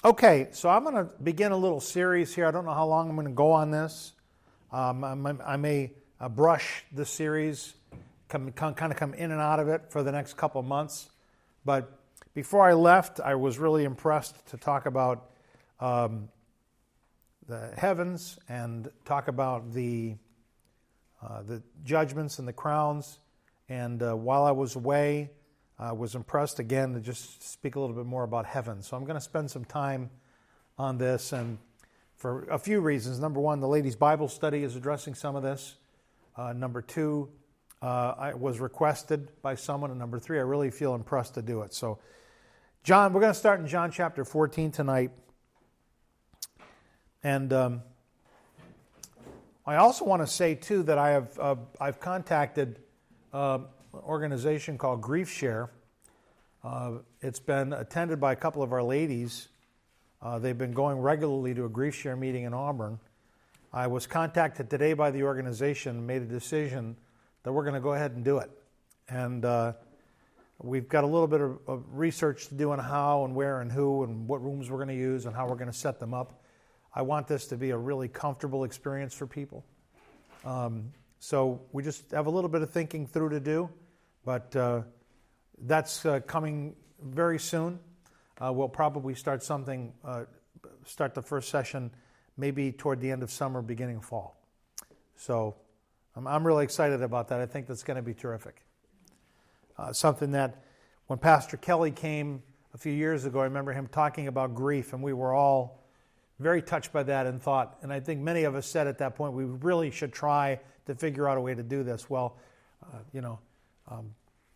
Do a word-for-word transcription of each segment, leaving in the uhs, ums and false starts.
Okay, so I'm going to begin a little series here. I don't know how long I'm going to go on this. Um, I, I may uh, brush the series, come, come, kind of come in and out of it for the next couple of months. But before I left, I was really impressed to talk about um, the heavens and talk about the uh, the judgments and the crowns. And uh, while I was away, I was impressed again to just speak a little bit more about heaven. So I'm going to spend some time on this, and for a few reasons. Number one, the ladies' Bible study is addressing some of this. Uh, number two, uh, I was requested by someone. And number three, I really feel impressed to do it. So John, we're going to start in John chapter fourteen tonight. And um, I also want to say, too, that I have uh, I've contacted uh, an organization called Grief Share. Uh, it's been attended by a couple of our ladies. Uh, they've been going regularly to a Grief Share meeting in Auburn. I was contacted today by the organization and made a decision that we're going to go ahead and do it. And uh, we've got a little bit of, of research to do on how and where and who and what rooms we're going to use and how we're going to set them up. I want this to be a really comfortable experience for people. Um, so we just have a little bit of thinking through to do, but uh, that's uh, coming very soon. Uh, we'll probably start something, uh, start the first session maybe toward the end of summer, beginning of fall. So I'm, I'm really excited about that. I think that's going to be terrific. Uh, something that when Pastor Kelly came a few years ago, I remember him talking about grief, and we were all very touched by that and thought, and I think many of us said at that point, we really should try to figure out a way to do this. Well, uh, you know, um,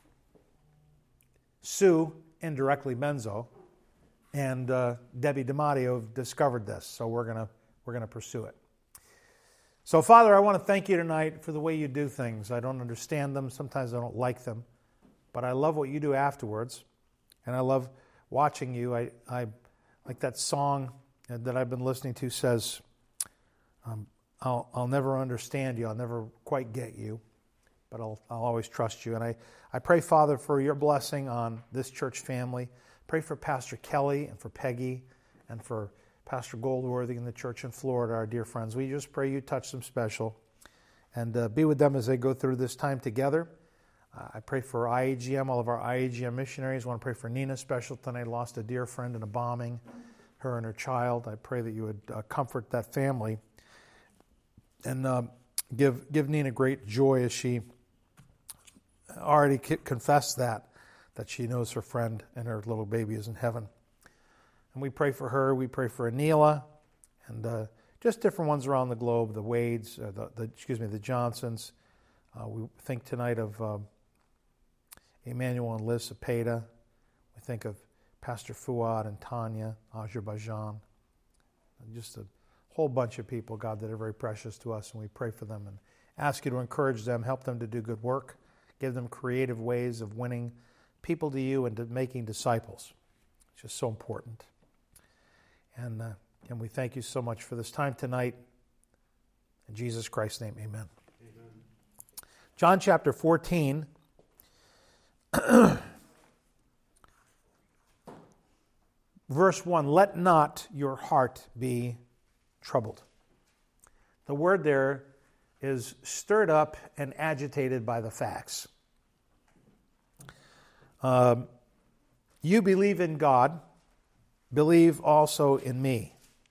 Sue, indirectly Benzo, and uh, Debbie DiMatteo have discovered this, so we're gonna we're gonna pursue it. So, Father, I want to thank you tonight for the way you do things. I don't understand them. Sometimes I don't like them, but I love what you do afterwards, and I love watching you. I, I like that song that I've been listening to says, um, I'll, I'll never understand you. I'll never quite get you, but I'll, I'll always trust you. And I, I pray, Father, for your blessing on this church family. Pray for Pastor Kelly and for Peggy and for Pastor Goldworthy in the church in Florida, our dear friends. We just pray you touch them special and uh, be with them as they go through this time together. Uh, I pray for I A G M, all of our I A G M missionaries. I want to pray for Nina special tonight, lost a dear friend in a bombing, her and her child. I pray that you would uh, comfort that family and uh, give give Nina great joy as she already confessed that, that she knows her friend and her little baby is in heaven. And we pray for her. We pray for Anila and uh, just different ones around the globe, the Wades, uh, the, the excuse me, the Johnsons. Uh, we think tonight of uh, Emmanuel and Liz Cepeda. We think of Pastor Fuad and Tanya, Azerbaijan, and just a whole bunch of people, God, that are very precious to us, and we pray for them and ask you to encourage them, help them to do good work, give them creative ways of winning people to you and to making disciples. It's just so important. And, uh, and we thank you so much for this time tonight. In Jesus Christ's name, amen. Amen. John chapter fourteen. Verse one, let not your heart be troubled. The word there is stirred up and agitated by the facts. Um, you believe in God, believe also in me.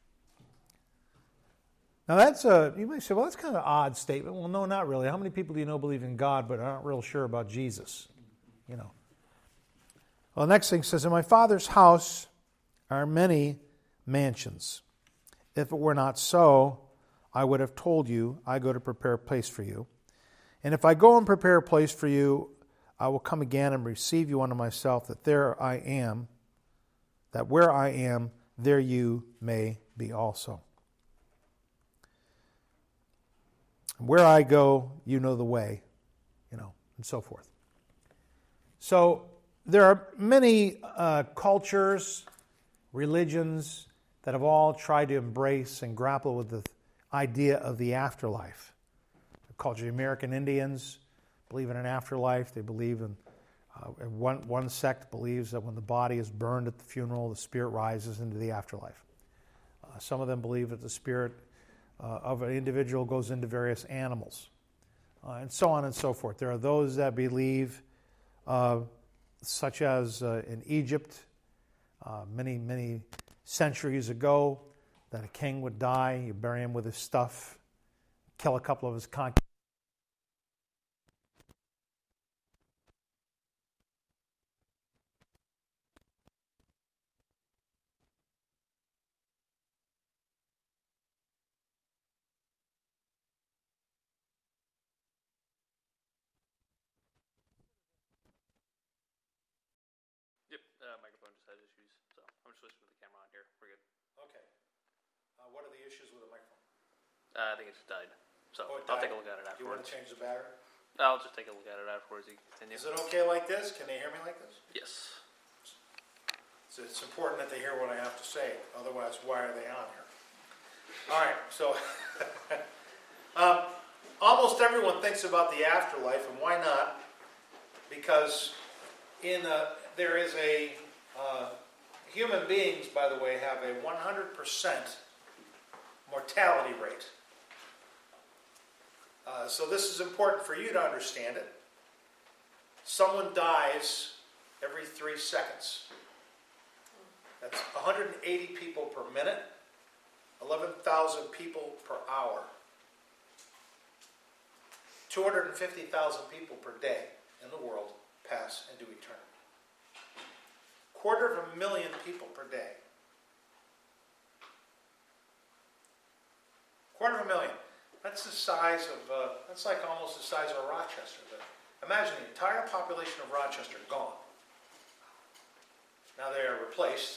Now that's a, you may say, well, that's kind of an odd statement. Well, no, not really. How many people do you know believe in God but aren't real sure about Jesus? You know. Well, the next thing says, in my Father's house are many mansions. If it were not so, I would have told you, I go to prepare a place for you. And if I go and prepare a place for you, I will come again and receive you unto myself, that there I am, that where I am, there you may be also. Where I go, you know the way, you know, and so forth. So there are many uh, cultures, religions that have all tried to embrace and grapple with the idea of the afterlife. The culture of the American Indians believe in an afterlife. They believe in Uh, and one, one sect believes that when the body is burned at the funeral, the spirit rises into the afterlife. Uh, some of them believe that the spirit uh, of an individual goes into various animals, uh, and so on and so forth. There are those that believe, uh, such as uh, in Egypt, uh, many, many centuries ago, that a king would die, you bury him with his stuff, kill a couple of his concubines. Yep, uh, microphone just has issues, so I'm just switching to the camera on here. We're good. Okay. Uh, what are the issues with the microphone? Uh, I think it just died, so Oh, it I'll died. take a look at it Do you want afterwards. to change the battery? I'll just take a look at it afterwards. You can continue. Is it okay like this? Can they hear me like this? Yes. So it's important that they hear what I have to say. Otherwise, why are they on here? All right, so um, almost everyone thinks about the afterlife, and why not? Because in a, there is a uh, human beings, by the way, have a one hundred percent mortality rate. Uh, so this is important for you to understand it. Someone dies every three seconds. That's one hundred eighty people per minute, eleven thousand people per hour, two hundred fifty thousand people per day in the world pass into eternity. Quarter of a million people per day. Quarter of a million. That's the size of, uh, that's like almost the size of Rochester. But imagine the entire population of Rochester gone. Now they are replaced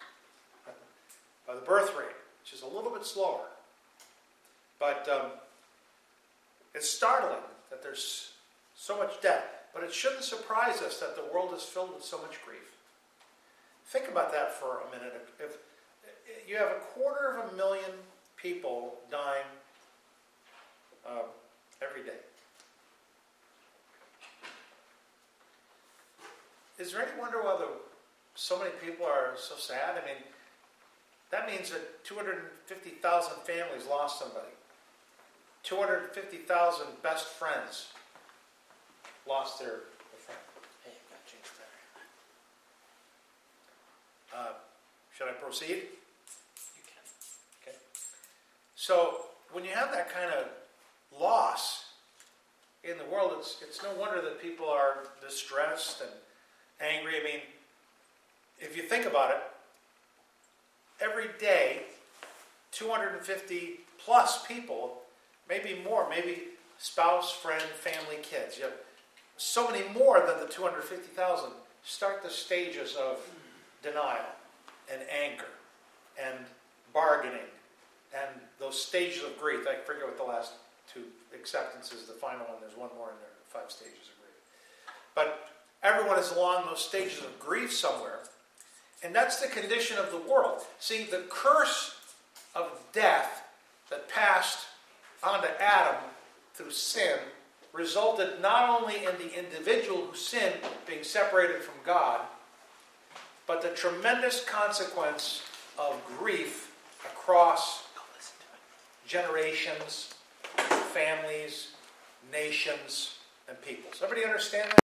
by the birth rate, which is a little bit slower. But um, it's startling that there's so much death. But it shouldn't surprise us that the world is filled with so much grief. Think about that for a minute. If, if you have a quarter of a million people dying um, every day, is there any wonder why the, so many people are so sad? I mean, that means that two hundred fifty thousand families lost somebody. two hundred fifty thousand best friends lost their, their friend. Hey, I've got to change the battery. Uh, should I proceed? You can. Okay. So when you have that kind of loss in the world, it's it's no wonder that people are distressed and angry. I mean, if you think about it, every day, two hundred fifty plus people, maybe more, maybe spouse, friend, family, kids. You have so many more than the two hundred fifty thousand start the stages of denial and anger and bargaining and those stages of grief. I forget what the last two acceptances, the final one, there's one more in there, five stages of grief. But everyone is along those stages of grief somewhere. And that's the condition of the world. See, the curse of death that passed onto Adam through sin resulted not only in the individual who sinned being separated from God, but the tremendous consequence of grief across generations, families, nations, and peoples. Everybody understand that?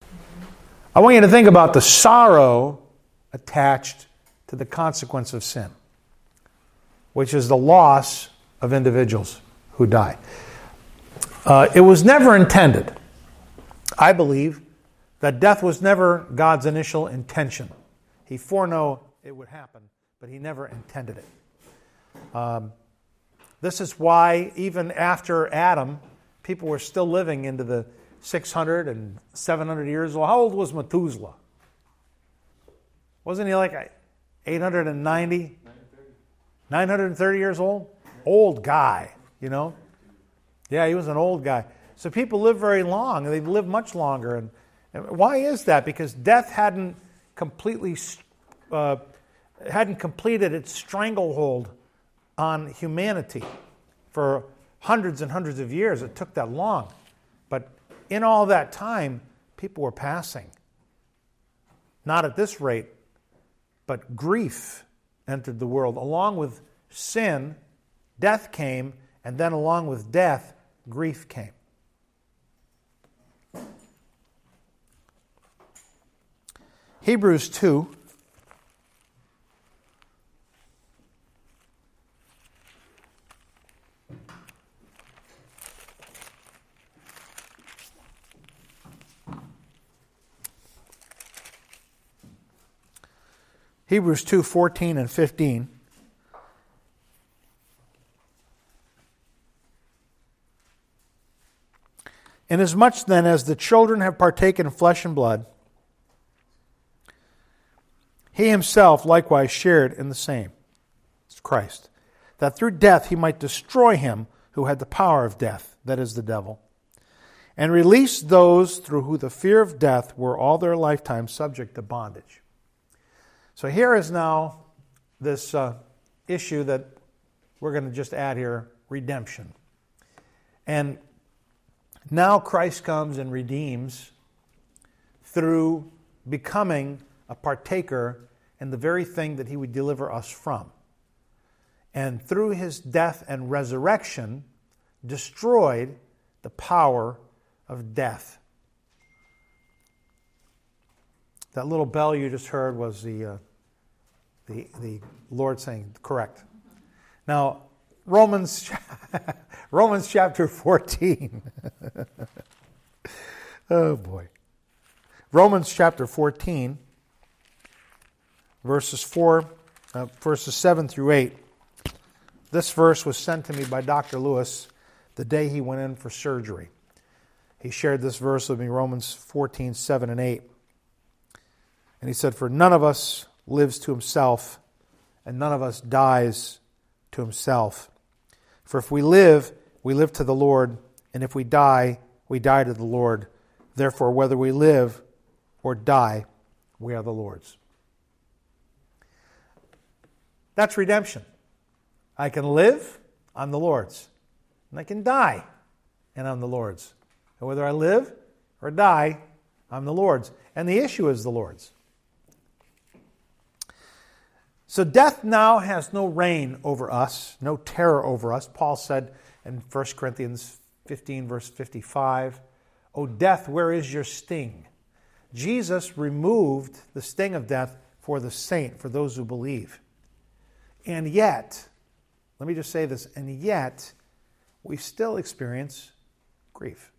I want you to think about the sorrow attached to the consequence of sin, which is the loss of individuals who die. Uh, it was never intended. I believe that death was never God's initial intention. He foreknew it would happen, but he never intended it. Um, this is why even after Adam, people were still living into the six hundred and seven hundred years old. How old was Methuselah? Wasn't he like eight hundred ninety? nine hundred thirty years old? Old guy, you know? Yeah, he was an old guy. So people live very long, and they live much longer. And, and why is that? Because death hadn't completely uh, hadn't completed its stranglehold on humanity for hundreds and hundreds of years. It took that long. But in all that time, people were passing. not at this rate, but grief entered the world. Along with sin, death came, and then along with death, grief came. Hebrews two. Hebrews two, fourteen and fifteen. Inasmuch then as the children have partaken of flesh and blood, he himself likewise shared in the same. It's Christ. That through death he might destroy him who had the power of death, that is the devil, and release those through whom the fear of death were all their lifetime subject to bondage. So here is now this uh, issue that we're going to just add here, redemption. And now Christ comes and redeems through becoming a partaker in the very thing that he would deliver us from. And through his death and resurrection, destroyed the power of death. That little bell you just heard was the uh, the the Lord saying, correct. Now, Romans Romans chapter fourteen. Oh boy. Romans chapter fourteen, verses four, uh, verses seven through eight. This verse was sent to me by Doctor Lewis the day he went in for surgery. He shared this verse with me, Romans fourteen, seven and eight. And he said, for none of us lives to himself, and none of us dies to himself. For if we live, we live to the Lord, and if we die, we die to the Lord. Therefore, whether we live or die, we are the Lord's. That's redemption. I can live, I'm the Lord's. And I can die, and I'm the Lord's. And whether I live or die, I'm the Lord's. And the issue is the Lord's. So death now has no reign over us, no terror over us. Paul said in First Corinthians fifteen, verse fifty-five, O death, where is your sting? Jesus removed the sting of death for the saint, for those who believe. And yet, let me just say this, and yet, we still experience grief.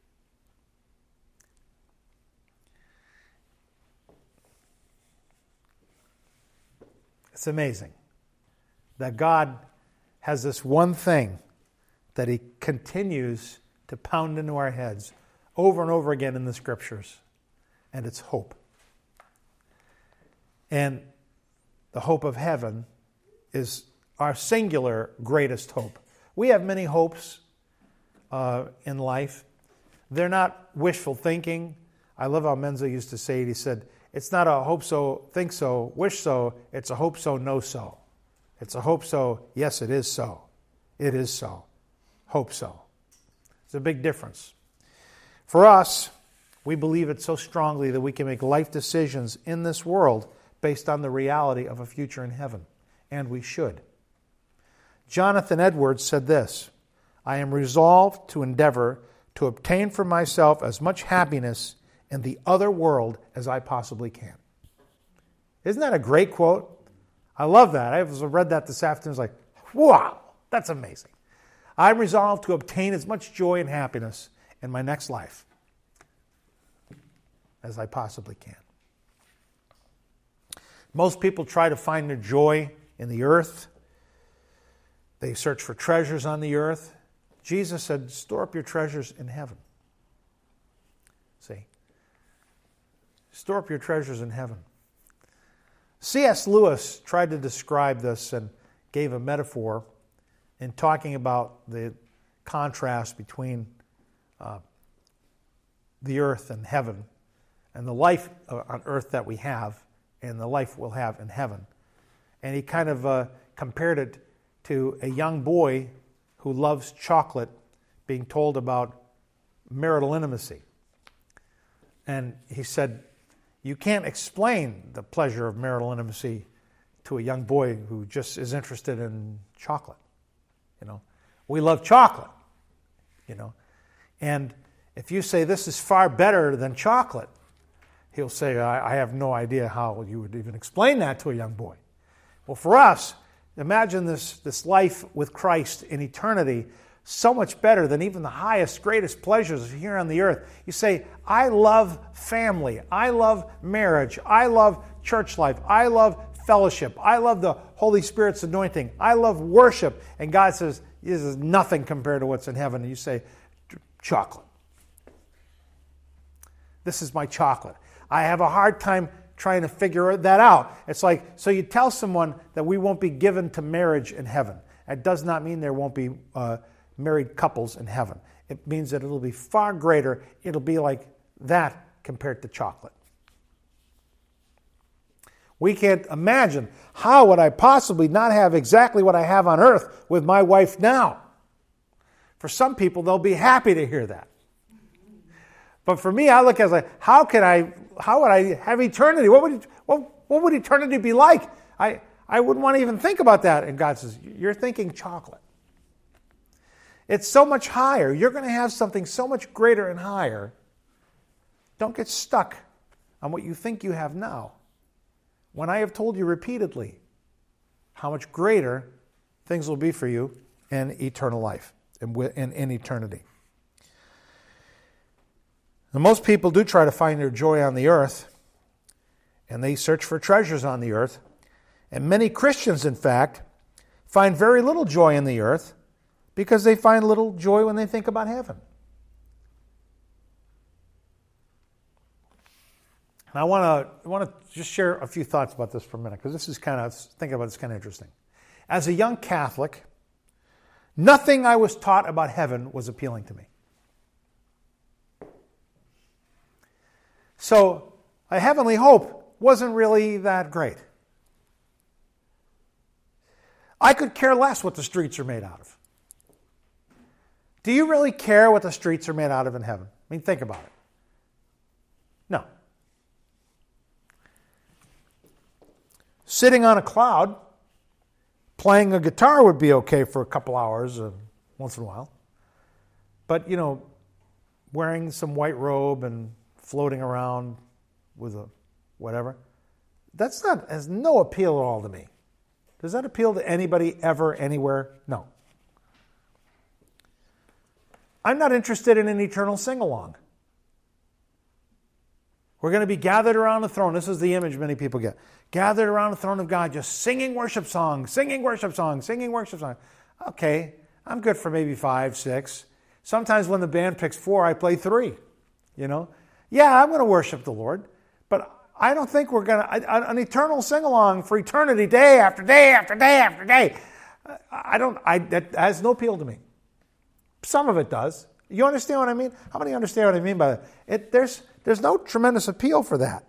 It's amazing that God has this one thing that he continues to pound into our heads over and over again in the Scriptures, and it's hope. And the hope of heaven is our singular greatest hope. We have many hopes uh, in life. They're not wishful thinking. I love how Menzo used to say it. He said, it's not a hope so, think so, wish so. It's a hope so, know so. It's a hope so, yes, it is so. It is so. Hope so. It's a big difference. For us, we believe it so strongly that we can make life decisions in this world based on the reality of a future in heaven. And we should. Jonathan Edwards said this, I am resolved to endeavor to obtain for myself as much happiness in the other world as I possibly can. Isn't that a great quote? I love that. I read that this afternoon. I was like, wow, that's amazing. I'm resolved to obtain as much joy and happiness in my next life as I possibly can. Most people try to find their joy in the earth. They search for treasures on the earth. Jesus said, store up your treasures in heaven. See? Store up your treasures in heaven. C S Lewis tried to describe this and gave a metaphor in talking about the contrast between uh, the earth and heaven, and the life on earth that we have and the life we'll have in heaven. And he kind of uh, compared it to a young boy who loves chocolate being told about marital intimacy. And he said, You can't explain the pleasure of marital intimacy to a young boy who just is interested in chocolate. You know, we love chocolate, you know. And if you say this is far better than chocolate, he'll say, I, I have no idea how you would even explain that to a young boy. Well, for us, imagine this, this life with Christ in eternity, so much better than even the highest, greatest pleasures here on the earth. You say, I love family. I love marriage. I love church life. I love fellowship. I love the Holy Spirit's anointing. I love worship. And God says, this is nothing compared to what's in heaven. And you say, chocolate. This is my chocolate. I have a hard time trying to figure that out. It's like, so you tell someone that we won't be given to marriage in heaven. That does not mean there won't be uh, married couples in heaven. It means that it'll be far greater. It'll be like that compared to chocolate. We can't imagine, how would I possibly not have exactly what I have on earth with my wife now? For some people, they'll be happy to hear that. But for me, I look at it like, how can I, how would I have eternity? What would, what, what would eternity be like? I, I wouldn't want to even think about that. And God says, you're thinking chocolate. It's so much higher. You're going to have something so much greater and higher. Don't get stuck on what you think you have now, when I have told you repeatedly how much greater things will be for you in eternal life, in, in, in eternity. And most people do try to find their joy on the earth, and they search for treasures on the earth. And many Christians, in fact, find very little joy in the earth because they find little joy when they think about heaven. And I want to I want to just share a few thoughts about this for a minute, because this is kind of, thinking about it's kind of interesting. As a young Catholic, nothing I was taught about heaven was appealing to me. So a heavenly hope wasn't really that great. I could care less what the streets are made out of. Do you really care what the streets are made out of in heaven? I mean, think about it. No. Sitting on a cloud, playing a guitar would be okay for a couple hours uh, once in a while. But, you know, wearing some white robe and floating around with a whatever, that's not, has no appeal at all to me. Does that appeal to anybody ever, anywhere? No. I'm not interested in an eternal sing-along. We're going to be gathered around the throne. This is the image many people get. Gathered around the throne of God, just singing worship songs, singing worship songs, singing worship songs. Okay, I'm good for maybe five, six. Sometimes when the band picks four, I play three. You know? Yeah, I'm going to worship the Lord, but I don't think we're going to, an eternal sing-along for eternity, day after day after day after day. I don't, I, that has no appeal to me. Some of it does. You understand what I mean? How many understand what I mean by that? It, there's, there's no tremendous appeal for that.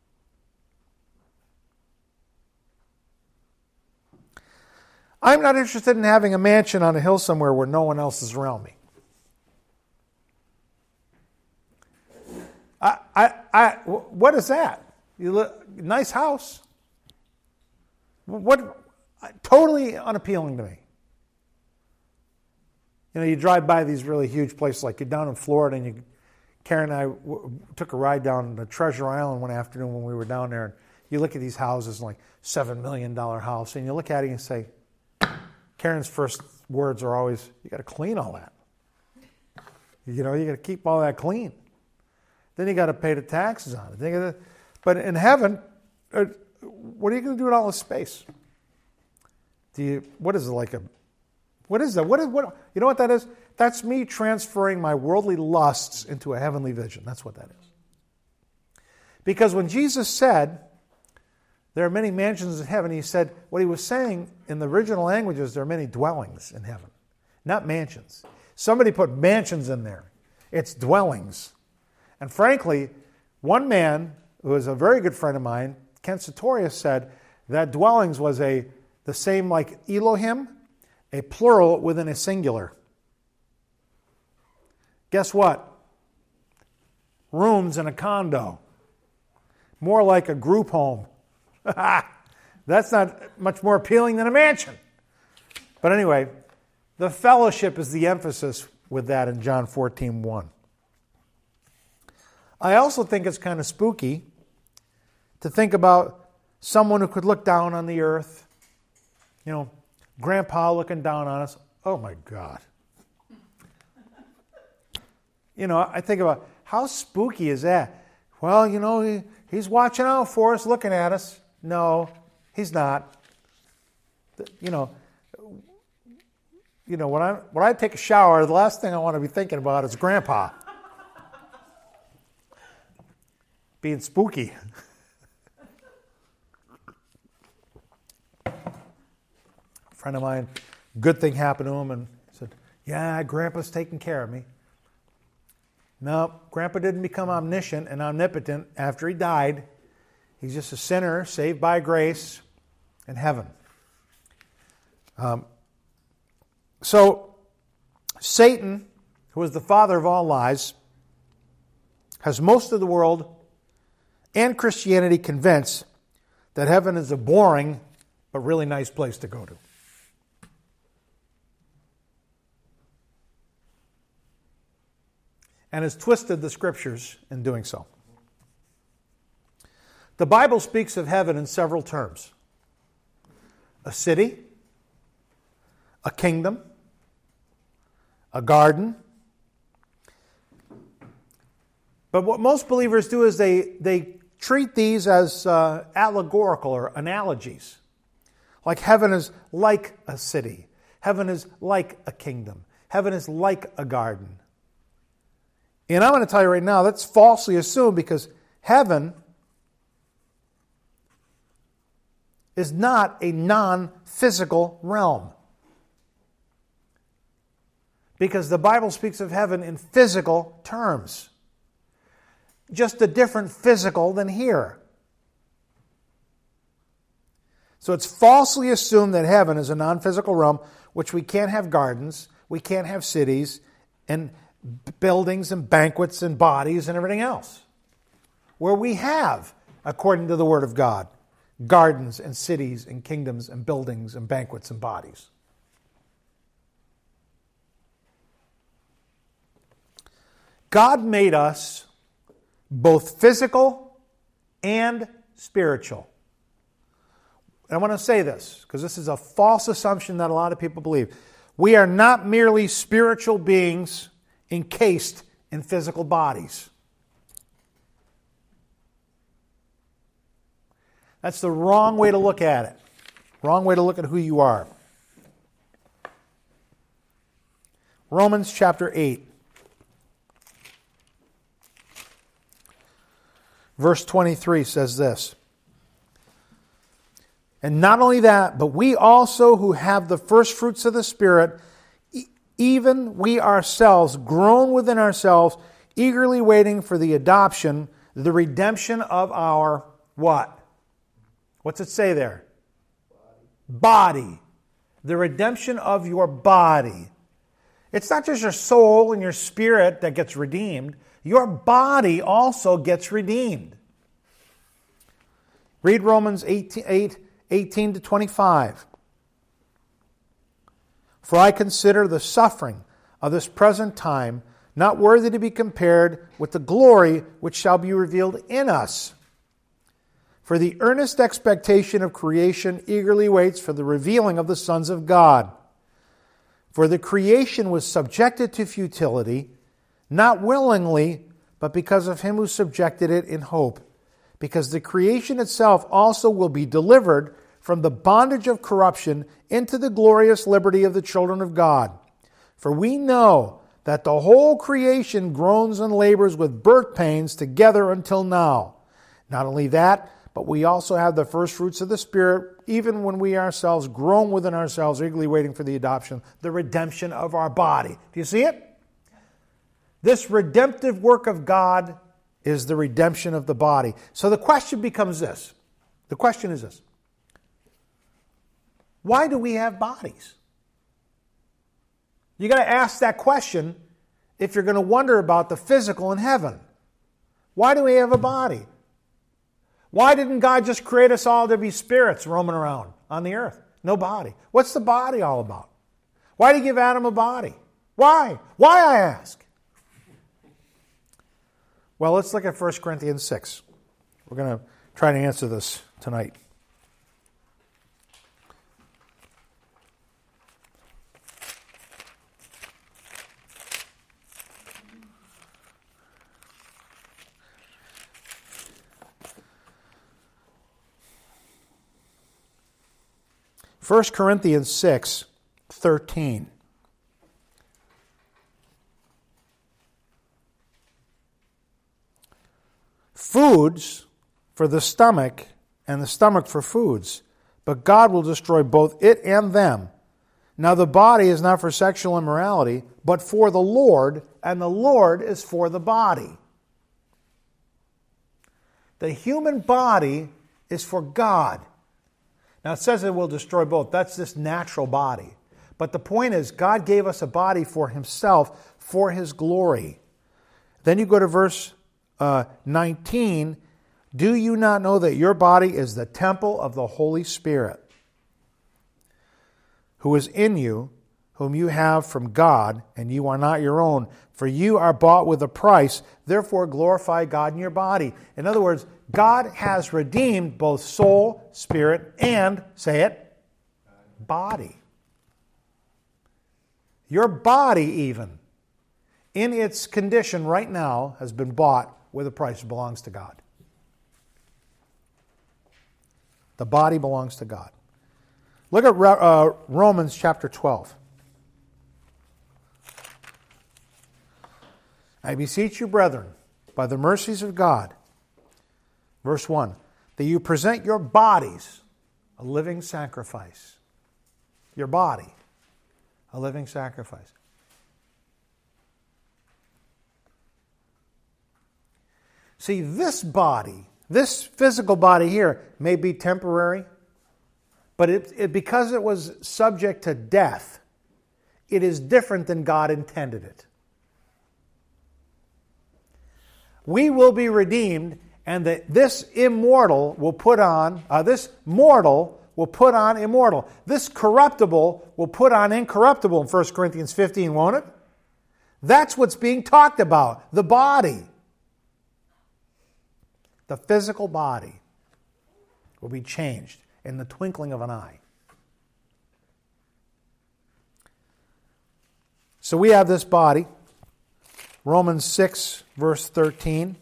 I'm not interested in having a mansion on a hill somewhere where no one else is around me. I, I, I, what is that? You look, nice house. What? Totally unappealing to me. You know, you drive by these really huge places, like you're down in Florida, and you, Karen and I w- took a ride down to Treasure Island one afternoon when we were down there. And you look at these houses, like seven million dollars house, and you look at it and say, Karen's first words are always, you got to clean all that. You know, you got to keep all that clean. Then you got to pay the taxes on it. Then you gotta, but in heaven, uh, what are you going to do with all this space? Do you? What is it like a? What is that? What is what? You know what that is? That's me transferring my worldly lusts into a heavenly vision. That's what that is. Because when Jesus said, there are many mansions in heaven, he said, what he was saying in the original languages, there are many dwellings in heaven, not mansions. Somebody put mansions in there. It's dwellings. And frankly, one man who was a very good friend of mine, Ken Sartorius, said that dwellings was a the same like Elohim, a plural within a singular. Guess what? Rooms in a condo. more like a group home. That's not much more appealing than a mansion. But anyway, the fellowship is the emphasis with that in John fourteen one. I also think it's kind of spooky to think about someone who could look down on the earth. You know, Grandpa looking down on us. Oh my God. You know, I think about how spooky is that? Well, you know, he, he's watching out for us, looking at us. No, he's not. You know, you know when I when I take a shower, the last thing I want to be thinking about is Grandpa being spooky. A friend of mine, good thing happened to him, and said, "Yeah, Grandpa's taking care of me." No, Grandpa didn't become omniscient and omnipotent after he died. He's just a sinner saved by grace in heaven. Um, so, Satan, who is the father of all lies, has most of the world and Christianity convinced that heaven is a boring but really nice place to go to. And has twisted the scriptures in doing so. The Bible speaks of heaven in several terms. A city, a kingdom, a garden. But what most believers do is they, they treat these as uh, allegorical or analogies. Like heaven is like a city. Heaven is like a kingdom. Heaven is like a garden. And I'm going to tell you right now, that's falsely assumed because heaven is not a non-physical realm. Because the Bible speaks of heaven in physical terms. Just a different physical than here. So it's falsely assumed that heaven is a non-physical realm, which we can't have gardens, we can't have cities, and buildings and banquets and bodies and everything else. Where we have, according to the Word of God, gardens and cities and kingdoms and buildings and banquets and bodies. God made us both physical and spiritual. And I want to say this, because this is a false assumption that a lot of people believe. We are not merely spiritual beings encased in physical bodies. That's the wrong way to look at it. Wrong way to look at who you are. Romans chapter eight. Verse twenty-three says this. And not only that, but we also who have the first fruits of the Spirit, even we ourselves, groan within ourselves, eagerly waiting for the adoption, the redemption of our what? What's it say there? Body. Body. The redemption of your body. It's not just your soul and your spirit that gets redeemed. Your body also gets redeemed. Read Romans eight, eighteen to twenty-five. For I consider the suffering of this present time not worthy to be compared with the glory which shall be revealed in us. For the earnest expectation of creation eagerly waits for the revealing of the sons of God. For the creation was subjected to futility, not willingly, but because of him who subjected it in hope. Because the creation itself also will be delivered from the bondage of corruption into the glorious liberty of the children of God. For we know that the whole creation groans and labors with birth pains together until now. Not only that, but we also have the first fruits of the Spirit, even when we ourselves groan within ourselves, eagerly waiting for the adoption, the redemption of our body. Do you see it? This redemptive work of God is the redemption of the body. So the question becomes this. The question is this. Why do we have bodies? You got to ask that question if you're going to wonder about the physical in heaven. Why do we have a body? Why didn't God just create us all to be spirits roaming around on the earth? No body. What's the body all about? Why did he give Adam a body? Why? Why, I ask? Well, let's look at First Corinthians six. We're going to try to answer this tonight. First Corinthians six, thirteen. Foods for the stomach, and the stomach for foods, but God will destroy both it and them. Now the body is not for sexual immorality, but for the Lord, and the Lord is for the body. The human body is for God. Now it says it will destroy both. That's this natural body. But the point is, God gave us a body for himself, for his glory. Then you go to verse uh, nineteen. Do you not know that your body is the temple of the Holy Spirit, who is in you, whom you have from God, and you are not your own? For you are bought with a price, therefore glorify God in your body. In other words, God has redeemed both soul, spirit, and, say it, body. Your body even, in its condition right now, has been bought with a price. It belongs to God. The body belongs to God. Look at uh, Romans chapter twelve. I beseech you, brethren, by the mercies of God, verse one, that you present your bodies a living sacrifice. Your body, a living sacrifice. See, this body, this physical body here, may be temporary, but it, it, because it was subject to death, it is different than God intended it. We will be redeemed, and that this immortal will put on, uh, this mortal will put on immortal. This corruptible will put on incorruptible in First Corinthians fifteen, won't it? That's what's being talked about, the body. The physical body will be changed in the twinkling of an eye. So we have this body. Romans six, verse thirteen.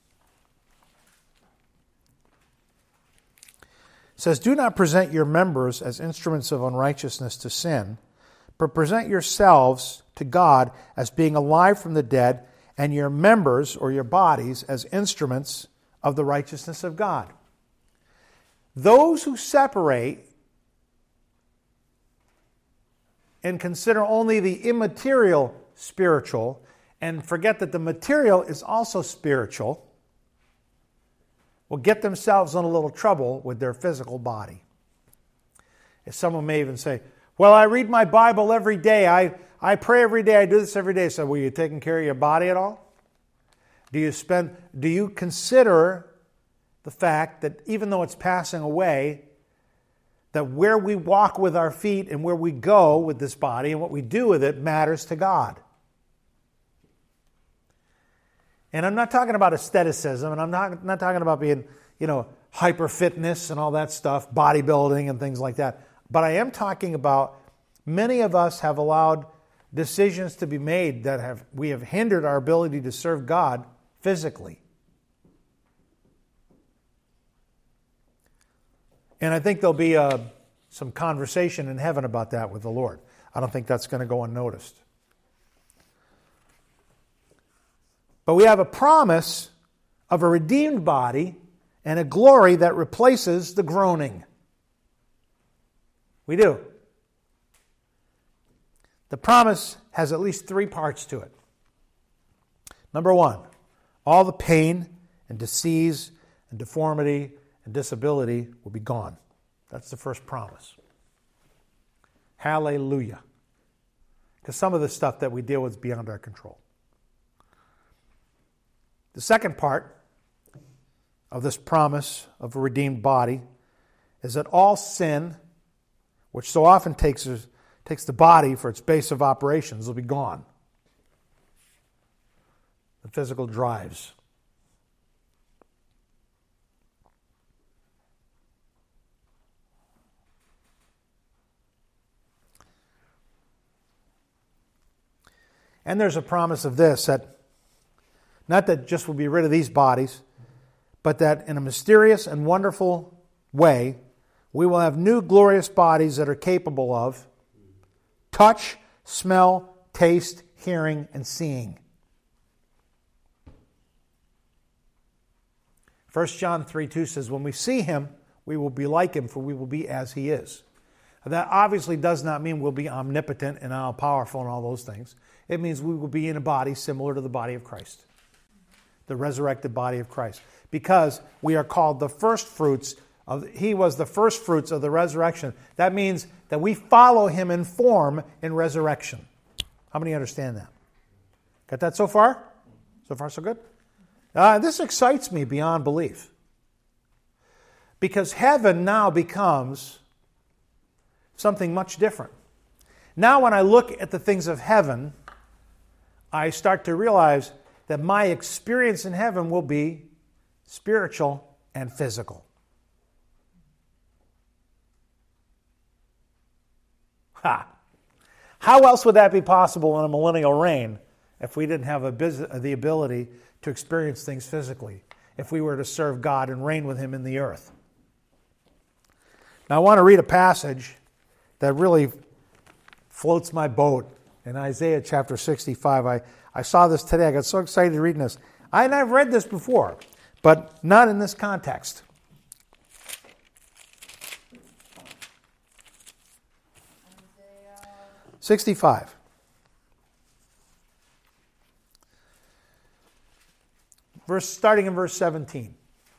It says, do not present your members as instruments of unrighteousness to sin, but present yourselves to God as being alive from the dead, and your members or your bodies as instruments of the righteousness of God. Those who separate and consider only the immaterial spiritual and forget that the material is also spiritual will get themselves in a little trouble with their physical body. If someone may even say, well, I read my Bible every day. I, I pray every day. I do this every day. So were you taking care of your body at all? Do you spend, do you consider the fact that even though it's passing away, that where we walk with our feet and where we go with this body and what we do with it matters to God? And I'm not talking about aestheticism, and I'm not, not talking about being, you know, hyper fitness and all that stuff, bodybuilding and things like that. But I am talking about many of us have allowed decisions to be made that have we have hindered our ability to serve God physically. And I think there'll be uh, some conversation in heaven about that with the Lord. I don't think that's going to go unnoticed. But we have a promise of a redeemed body and a glory that replaces the groaning. We do. The promise has at least three parts to it. Number one, all the pain and disease and deformity and disability will be gone. That's the first promise. Hallelujah. Because some of the stuff that we deal with is beyond our control. The second part of this promise of a redeemed body is that all sin, which so often takes, takes the body for its base of operations, will be gone. The physical drives. And there's a promise of this, that not that just we'll be rid of these bodies, but that in a mysterious and wonderful way, we will have new glorious bodies that are capable of touch, smell, taste, hearing, and seeing. First John three two says, when we see Him, we will be like Him, for we will be as He is. That obviously does not mean we'll be omnipotent and all-powerful and all those things. It means we will be in a body similar to the body of Christ, the resurrected body of Christ, because we are called the first fruits of. He was the first fruits of the resurrection. That means that we follow Him in form in resurrection. How many understand that? Got that so far? So far, so good? Uh, this excites me beyond belief, because heaven now becomes something much different. Now when I look at the things of heaven, I start to realize that my experience in heaven will be spiritual and physical. Ha! How else would that be possible in a millennial reign if we didn't have a biz- the ability to experience things physically, if we were to serve God and reign with Him in the earth? Now I want to read a passage that really floats my boat in Isaiah chapter sixty-five. I, I saw this today. I got so excited reading this. I, and I've read this before, but not in this context. sixty-five. Verse, starting in verse seventeen.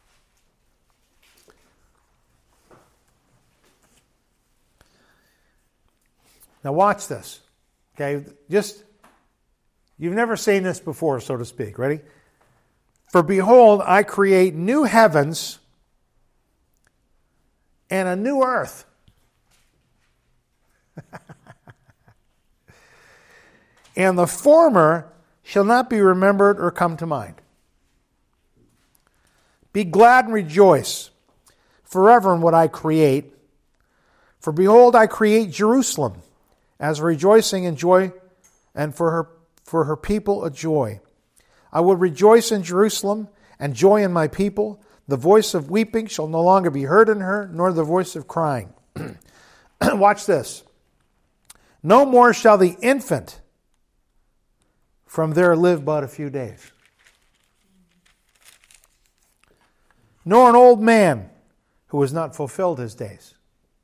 Now watch this. Okay, just, you've never seen this before, so to speak. Ready? For behold, I create new heavens and a new earth. And the former shall not be remembered or come to mind. Be glad and rejoice forever in what I create. For behold, I create Jerusalem as a rejoicing and joy, and for her for her people a joy. I will rejoice in Jerusalem and joy in my people. The voice of weeping shall no longer be heard in her, nor the voice of crying. Watch this. No more shall the infant from there live but a few days, nor an old man who has not fulfilled his days.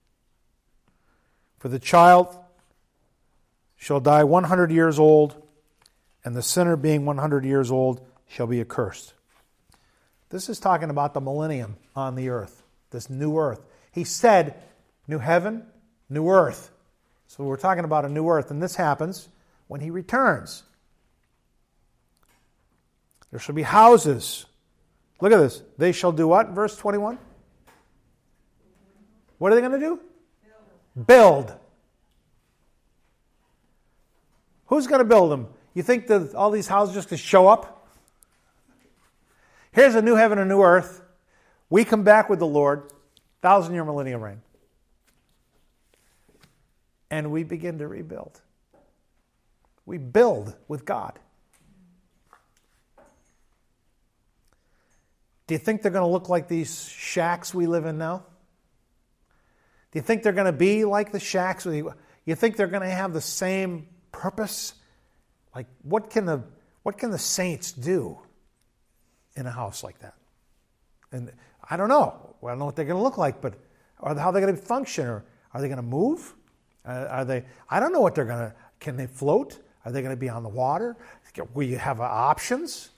For the child shall die one hundred years old, and the sinner being one hundred years old shall be accursed. This is talking about the millennium on the earth, this new earth. He said, new heaven, new earth. So we're talking about a new earth, and this happens when He returns. There shall be houses. Look at this. They shall do what? Verse twenty-one. What are they going to do? Build. Build. Who's going to build them? You think that all these houses just going to show up? Here's a new heaven and new earth. We come back with the Lord, thousand-year millennial reign. And we begin to rebuild. We build with God. Do you think they're going to look like these shacks we live in now? Do you think they're going to be like the shacks? You think they're going to have the same purpose? Like, what can the what can the saints do in a house like that? And I don't know. Well, I don't know what they're going to look like, but or how they're going to function, or are they going to move? Uh, are they? I don't know what they're going to. Can they float? Are they going to be on the water? Will you have options?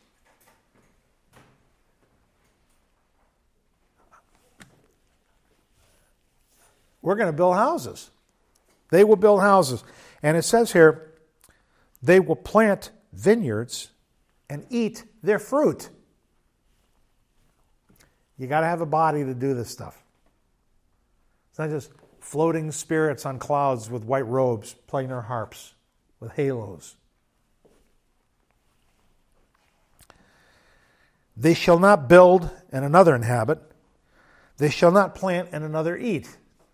We're going to build houses. They will build houses. And it says here, they will plant vineyards and eat their fruit. You got to have a body to do this stuff. It's not just floating spirits on clouds with white robes playing their harps with halos. They shall not build and another inhabit. They shall not plant and another eat.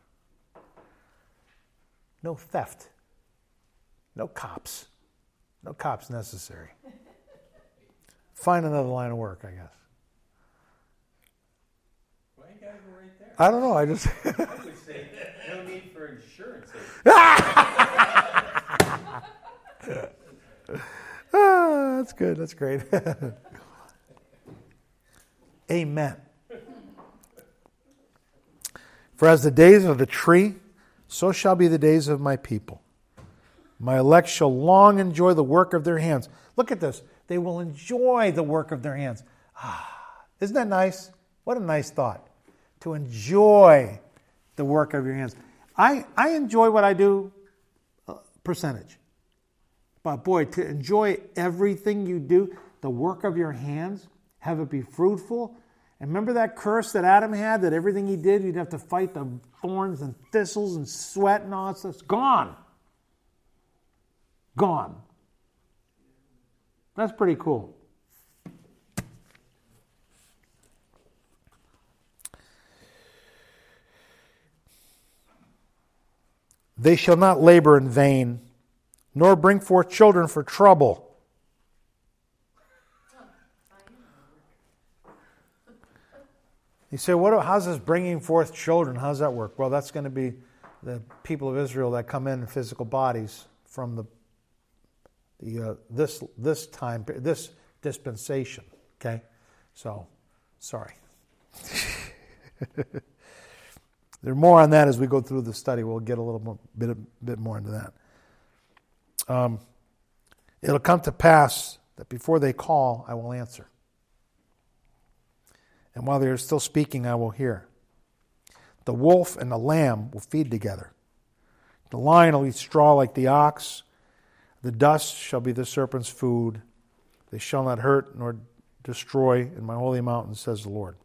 No theft. No cops. No cops necessary. Find another line of work, I guess. Why you guys were right there? I don't know. I just. I would say no need for insurance. Ah, that's good. That's great. Amen. For as the days of the tree, so shall be the days of my people. My elect shall long enjoy the work of their hands. Look at this. They will enjoy the work of their hands. Ah, isn't that nice? What a nice thought. To enjoy the work of your hands. I, I enjoy what I do, uh, percentage. But boy, to enjoy everything you do, the work of your hands, have it be fruitful. And remember that curse that Adam had, that everything he did, you'd have to fight the thorns and thistles and sweat and all that stuff. It's gone. Gone. That's pretty cool. They shall not labor in vain, nor bring forth children for trouble. You say, what? How's this bringing forth children? How's that work? Well, that's going to be the people of Israel that come in in physical bodies from the the uh, this this time this dispensation. Okay, so sorry. There's more on that as we go through the study. We'll get a little more, bit bit more into that. Um, it'll come to pass that before they call, I will answer. And while they are still speaking, I will hear. The wolf and the lamb will feed together. The lion will eat straw like the ox. The dust shall be the serpent's food. They shall not hurt nor destroy in my holy mountain, says the Lord.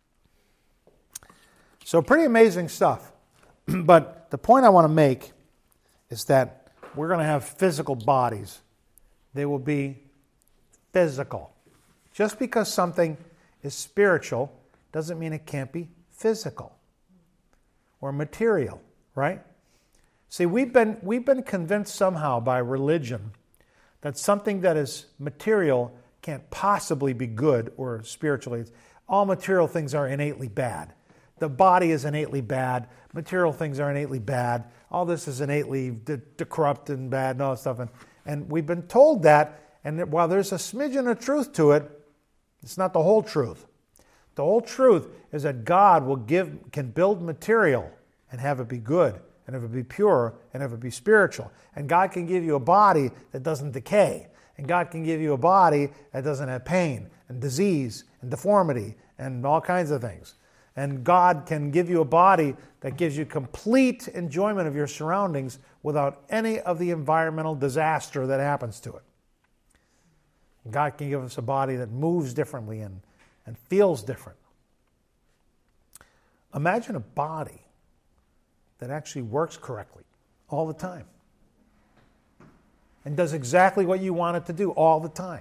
So pretty amazing stuff. But the point I want to make is that we're going to have physical bodies. They will be physical. Just because something is spiritual doesn't mean it can't be physical or material, right? See, we've been we've been convinced somehow by religion that something that is material can't possibly be good or spiritually. All material things are innately bad. The body is innately bad. Material things are innately bad. All this is innately de- de- corrupt and bad and all that stuff. And, and we've been told that, and while there's a smidgen of truth to it, it's not the whole truth. The whole truth is that God will give, can build material and have it be good, and have it be pure, and have it be spiritual. And God can give you a body that doesn't decay. And God can give you a body that doesn't have pain and disease and deformity and all kinds of things. And God can give you a body that gives you complete enjoyment of your surroundings without any of the environmental disaster that happens to it. God can give us a body that moves differently and, and feels different. Imagine a body that actually works correctly all the time and does exactly what you want it to do all the time.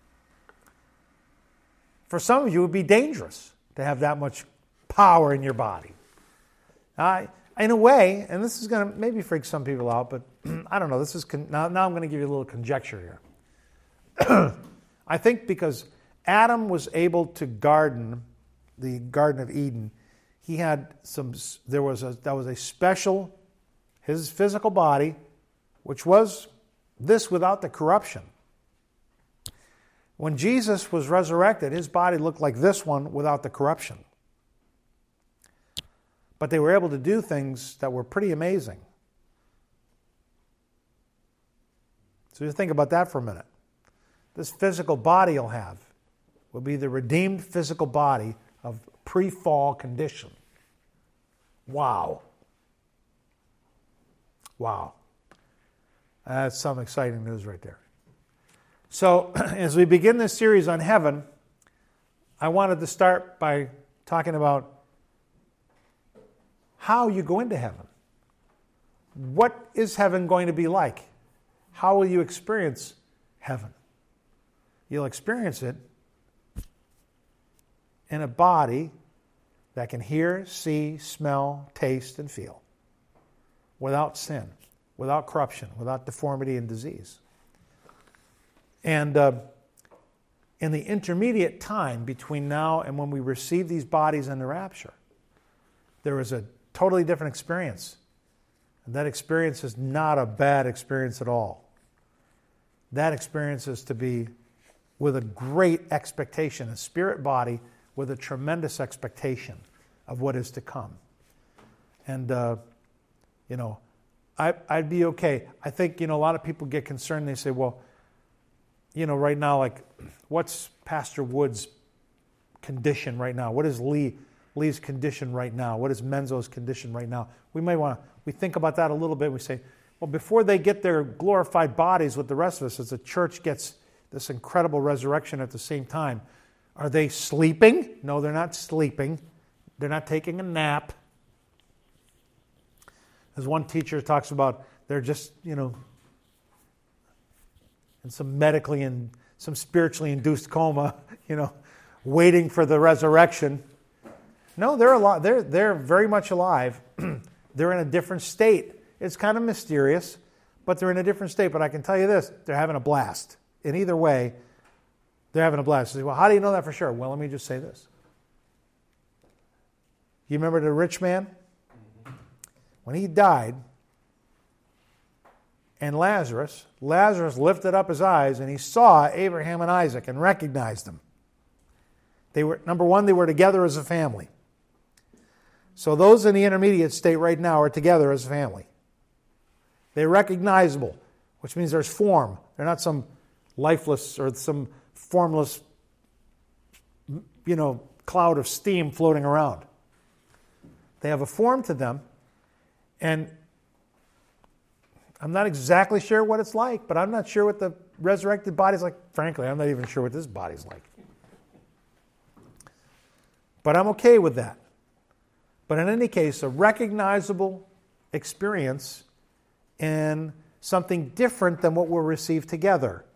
For some of you, it would be dangerous to have that much power in your body. Uh, in a way, and this is going to maybe freak some people out, but I don't know. This is con- now, now I'm going to give you a little conjecture here. I think because Adam was able to garden the Garden of Eden, he had some. There was a that was a special, his physical body, which was this without the corruption. When Jesus was resurrected, his body looked like this one without the corruption. But they were able to do things that were pretty amazing. So just think about that for a minute. This physical body you'll have will be the redeemed physical body of pre-fall condition. Wow. Wow. That's some exciting news right there. So, as we begin this series on heaven, I wanted to start by talking about how you go into heaven. What is heaven going to be like? How will you experience heaven? You'll experience it in a body that can hear, see, smell, taste, and feel without sin, without corruption, without deformity and disease. And uh, in the intermediate time between now and when we receive these bodies in the rapture, there is a totally different experience. And that experience is not a bad experience at all. That experience is to be with a great expectation, a spirit body with a tremendous expectation of what is to come. And, uh, you know, I, I'd be okay. I think, you know, a lot of people get concerned. They say, well, you know, right now, like, what's Pastor Wood's condition right now? What is Lee Lee's condition right now? What is Menzo's condition right now? We may want to, we think about that a little bit. We say, well, before they get their glorified bodies with the rest of us, as the church gets this incredible resurrection at the same time, are they sleeping? No, they're not sleeping. They're not taking a nap. As one teacher talks about, they're just, you know, in some medically and some spiritually induced coma, you know, waiting for the resurrection. No, they're alive. They're they're very much alive. They're in a different state. It's kind of mysterious, but they're in a different state. But I can tell you this: they're having a blast. In either way, they're having a blast. You say, well, how do you know that for sure? Well, let me just say this. You remember the rich man? When he died, and Lazarus, Lazarus lifted up his eyes and he saw Abraham and Isaac and recognized them. They were, number one, they were together as a family. So those in the intermediate state right now are together as a family. They're recognizable, which means there's form. They're not some lifeless or some formless, you know, cloud of steam floating around. They have a form to them, and I'm not exactly sure what it's like, but I'm not sure what the resurrected body's like. Frankly, I'm not even sure what this body's like. But I'm okay with that. But in any case, a recognizable experience in something different than what we'll receive together.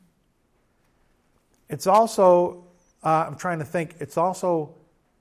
It's also, uh, I'm trying to think, it's also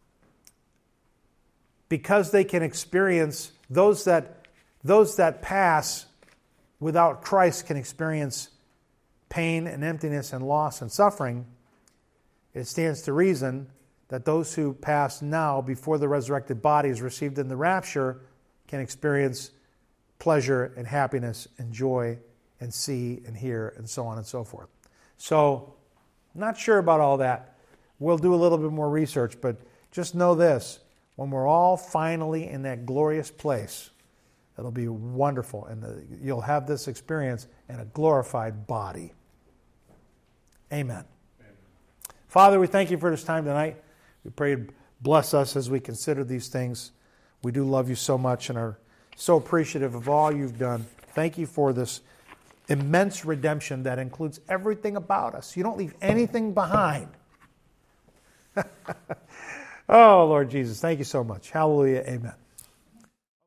because they can experience, those that those that pass without Christ can experience pain and emptiness and loss and suffering. It stands to reason that those who pass now before the resurrected body is received in the rapture can experience pleasure and happiness and joy and see and hear and so on and so forth. So, not sure about all that. We'll do a little bit more research, but just know this. When we're all finally in that glorious place, it'll be wonderful, and the, you'll have this experience in a glorified body. Amen. Amen. Father, we thank you for this time tonight. We pray you bless us as we consider these things. We do love you so much and are so appreciative of all you've done. Thank you for this immense redemption that includes everything about us. You don't leave anything behind. Oh, Lord Jesus, thank you so much. Hallelujah. Amen.